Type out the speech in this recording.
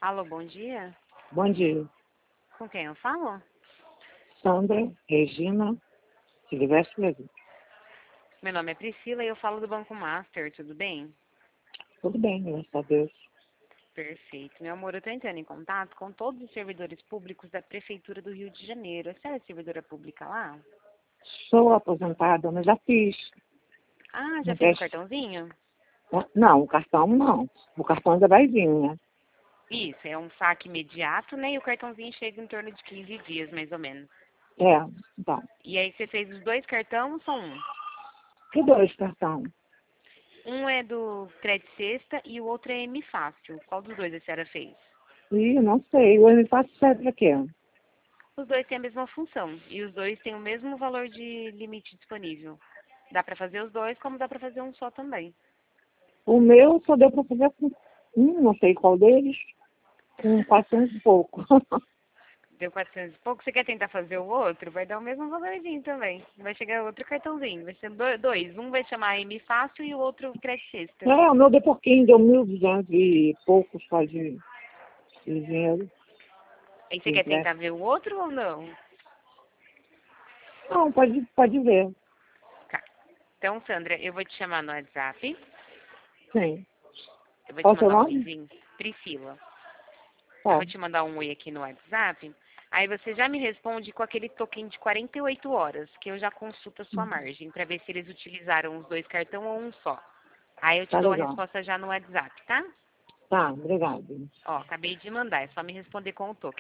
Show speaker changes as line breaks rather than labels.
Alô, bom dia.
Bom dia.
Com quem eu falo?
Sandra, Regina, Silvestre Levi.
Meu nome é Priscila e eu falo do Banco Master, tudo bem?
Tudo bem, graças a Deus.
Perfeito. Meu amor, eu estou entrando em contato com todos os servidores públicos da Prefeitura do Rio de Janeiro. Você é servidora pública lá?
Sou aposentada, mas já fiz.
Ah, já
Um
fez o
teste.
cartãozinho?
Não, o cartão não. O cartão ainda vai vir, né?
Isso, é um saque imediato, né? E o cartãozinho chega em torno de 15 dias, mais ou menos.
É, então.
E aí você fez os dois cartões ou só um?
Que dois cartão?
Um é do Crédito Sexta e o outro é M Fácil. Qual dos dois a senhora fez?
Ih, não sei. O M-Fácil serve pra quê?
Os dois têm a mesma função e os dois têm o mesmo valor de limite disponível. Dá para fazer os dois, como dá para fazer um só também.
O meu só deu pra fazer com não sei qual deles, com 400 e pouco.
Deu 400 e pouco. Você quer tentar fazer o outro? Vai dar o mesmo valorzinho também. Vai chegar outro cartãozinho. Vai ser dois. Um vai chamar M Fácil e o outro Crédito Sexta.
O meu deu pouquinho, deu 1.200 e pouco só de dinheiro.
Aí você
De
quer
empréstimo.
tentar ver o outro ou não?
Não, pode ver.
Tá. Então, Sandra, eu vou te chamar no WhatsApp.
Sim.
Eu vou te
Qual o seu
mandar um
nome?
oizinho. Priscila. Eu
Tá,
vou te mandar um oi aqui no WhatsApp. Aí você já me responde com aquele token de 48 horas, que eu já consulto a sua margem, para ver se eles utilizaram os dois cartões ou um só. Aí eu te
tá
dou a
legal.
resposta já no WhatsApp, tá?
Tá, obrigado.
Ó, acabei de mandar, é só me responder com o token.